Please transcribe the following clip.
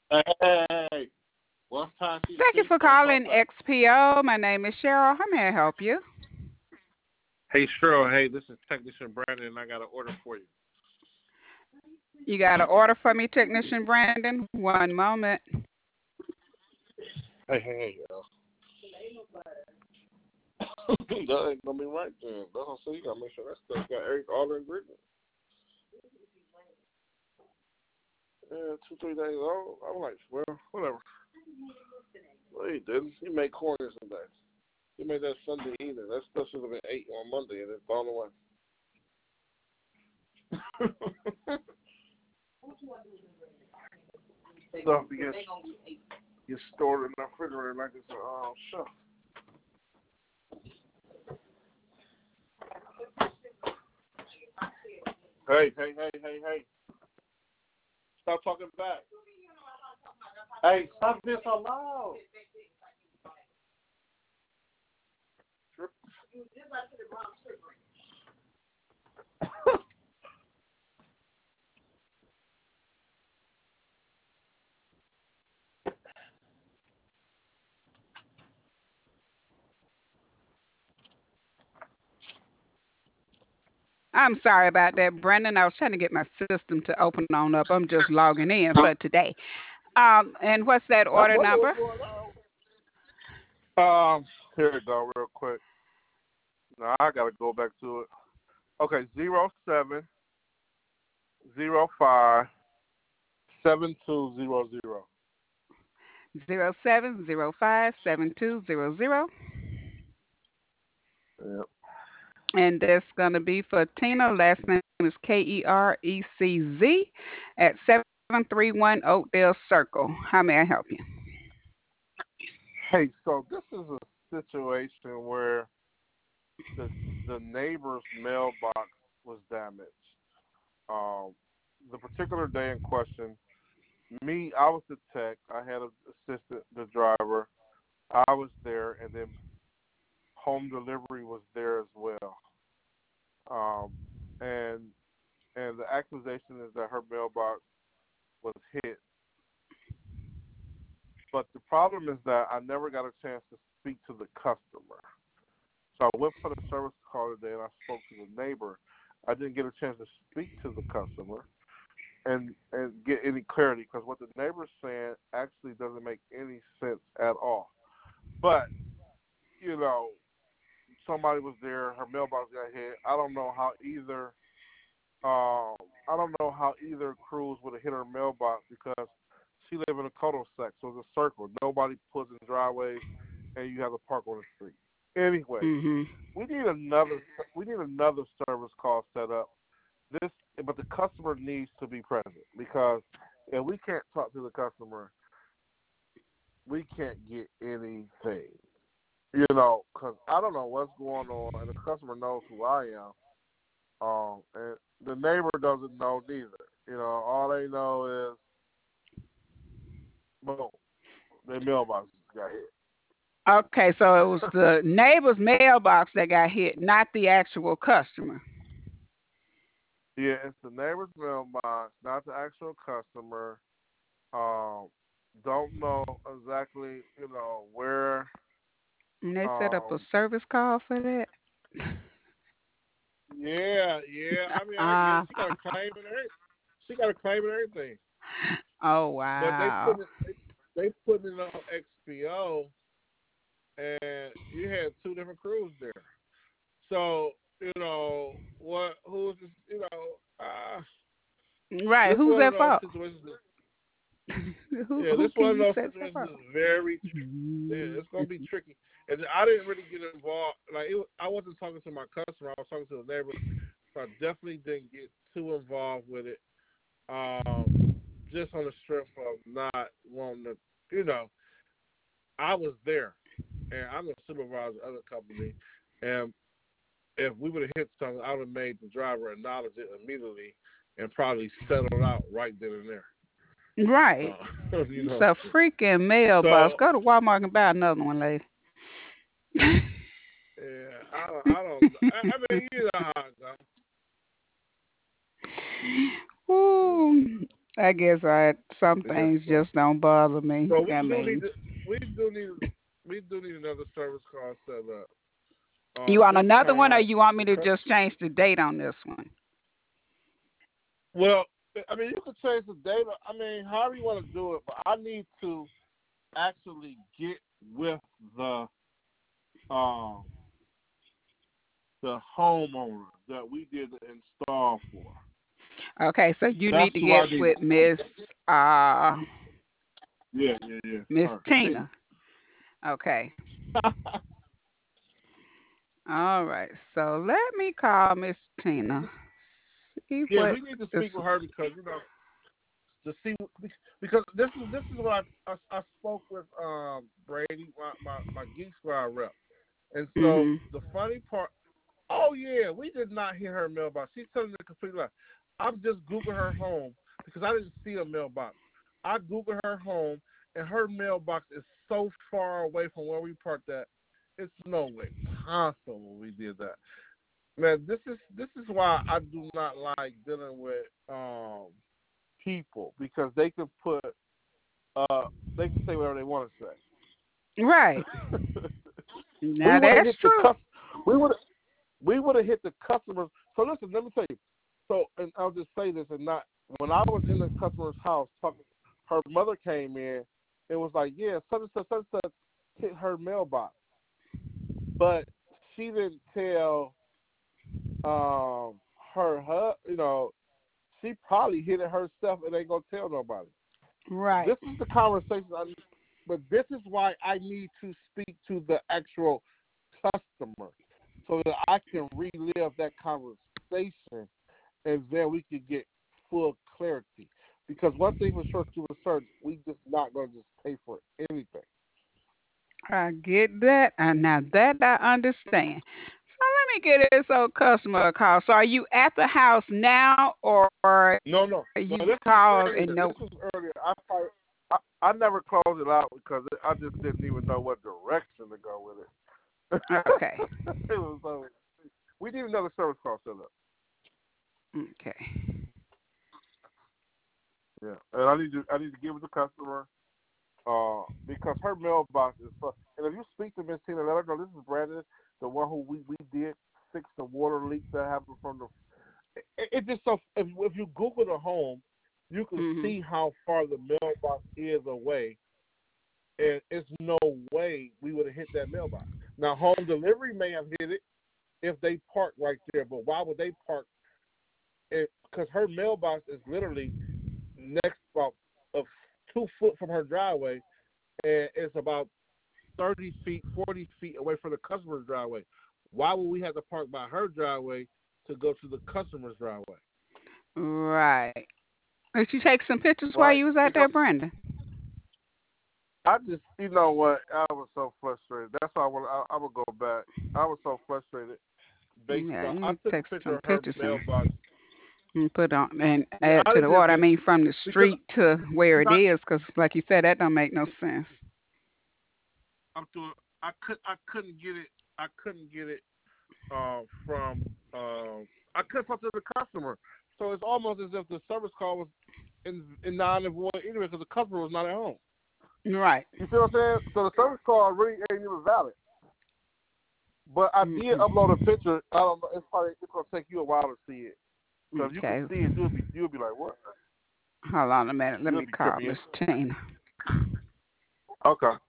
Hey, what's time she Thank you speak? for Don't talk calling back. XPO. My name is Cheryl. How may I help you? Hey, Cheryl. Hey, this is Technician Brandon, and I got an order for you. You got an order for me, Technician Brandon? One moment. Hey, yo. That ain't gonna be right then. That's what I'm saying. You gotta make sure that stuff got all the ingredients. Yeah, 2, 3 days old. I'm like, well, whatever. Well, he didn't. He made corn yesterday. He made that Sunday evening. That stuff should have been ate on Monday, and it's gone away. Stuff gets stored in the refrigerator like it's a shelf. Hey. Stop talking back. Hey, stop this so loud. I'm sorry about that, Brandon. I was trying to get my system to open on up. I'm just logging in for today. And what's that I order wonder number? what's going on. Here we go, real quick. Now I gotta go back to it. Okay, 0705 7200. 07057200. Yep. And that's going to be for Tina. Last name is Kerecz at 731 Oakdale Circle. How may I help you? Hey, so this is a situation where the the neighbor's mailbox was damaged. Um, the particular day in question, I was the tech. I had an assistant, the driver. I was there, and then home delivery was there as well. Um, and and the accusation is that her mailbox was hit. But the problem is that I never got a chance to speak to the customer. So I went for the service call today, and I spoke to the neighbor. I didn't get a chance to speak to the customer and get any clarity because what the neighbor's saying actually doesn't make any sense at all. But you know, somebody was there. Her mailbox got hit. I don't know how either cruise would have hit her mailbox because she live in a cul-de-sac, so it's a circle. Nobody puts in driveways, and you have to park on the street. Anyways, Mm-hmm. we need another service call set up. This, but the customer needs to be present because if we can't talk to the customer, we can't get anything. You know, because I don't know what's going on, and the customer knows who I am. And the neighbor doesn't know neither. You know, all they know is, boom, their mailbox got hit. Okay, so it was the neighbor's mailbox that got hit, not the actual customer. Yeah, it's the neighbor's mailbox, not the actual customer. Um, don't know exactly, where. And they set up a Um, service call for that. yeah. I mean, I get it. Ah, She got a claim and everything. She got a claim and everything. oh But wow. they put it on XPO, and you had two different crews there. So what? Who's this? Right, This who's one of at those fault? situations. Yeah, Who this can one of you those say is at situations fault? is very. Yeah, it's gonna be tricky. And I didn't really get involved. I wasn't talking to my customer. I was talking to the neighbor. So I definitely didn't get too involved with it. Um, just on the strength of not wanting to. You know, I was there, and I'm a supervisor of the company, and if we would have hit something, I would have made the driver acknowledge it immediately and probably settled out right then and there. Right. You It's know. a freaking mailbox. So Go to Walmart and buy another one, lady. yeah, I don't. I mean, you know how it goes. Ooh. I guess some Yes, things sir. just don't bother me. So I we do need mean, to, we do need, we do need another service call set up. you want This another one, or time, you want me the to just change the date on this one? well, I mean, you can change the data. I mean, however you want to do it, but I need to actually get with um the homeowner that we did the install for. Okay, so you That's need to who I get need. with uh Yeah. Miss Her, Tina. Tina. Okay. All right. So let me call Miss Tina. See Yeah, what we need to is. speak with her because to see because this is what I spoke with Brady, my Geek Squad rep, and so Mhm. the funny part. Oh yeah, we did not hear her mailbox. She's telling the complete lie. I'm just Googling her home because I didn't see a mailbox. I Googled her home, and her mailbox is so far away from where we parked at. It's no way possible we did that. Man, this is why I do not like dealing with people because they can put they can say whatever they want to Right. say. We Now would have that's hit the true. cus we would have hit the customers. So listen, let me tell you. So and I'll just say this and not when I was in the customer's house talking, her mother came in. It was like, yeah, such and such hit her mailbox, but she didn't tell her she probably hit it herself and ain't gonna tell nobody. Right. This is the conversation but this is why I need to speak to the actual customer so that I can relive that conversation and then we can get full clarity. Because one thing for sure, to research, we just not going to just pay for anything. I get that, and now that I understand. So let me get this old customer a call. So are you at the house now, or No. you This was called earlier. and This no? was earlier. I never closed it out because I just didn't even know what direction to go with it. Okay. It was so we need another service call set up. Okay. Yeah, and I need to give it to the customer because her mailbox is full. And if you speak to Miss Tina, let her know this is Brandon, the one who we did fix the water leak that happened from the. It just so if you Google the home, you can Mhm. see how far the mailbox is away, and it's no way we would have hit that mailbox. Now, home delivery may have hit it if they park right there, but why would they park? Because her mailbox is literally next about of 2 foot from her driveway, and it's about 30 feet, 40 feet away from the customer's driveway. Why would we have to park by her driveway to go to the customer's driveway? Right. Did you take some pictures while Right? you was out Because there, Brenda? I just, you know what? I was so frustrated. That's why I would go back. I was so frustrated based Yeah, on. you I need to took take a picture some of her pictures mailbox. and put on and Yeah, add I to the did order. I this mean, from the because street to where it I, is, because like you said, that don't make no sense. I'm doing. I couldn't get it. I couldn't get it from. I couldn't talk to the customer. So it's almost as if the service call was in non and void anyway because the customer was not at home. Right. You see what I'm saying? So the service call really ain't even valid. But I did Mm-mm. upload a picture. I don't know. It's gonna take you a while to see it. So if you could Okay. see it, you'll be like, what? Hold on a minute. Let You'll me be call tripping. Miss Tina. Okay.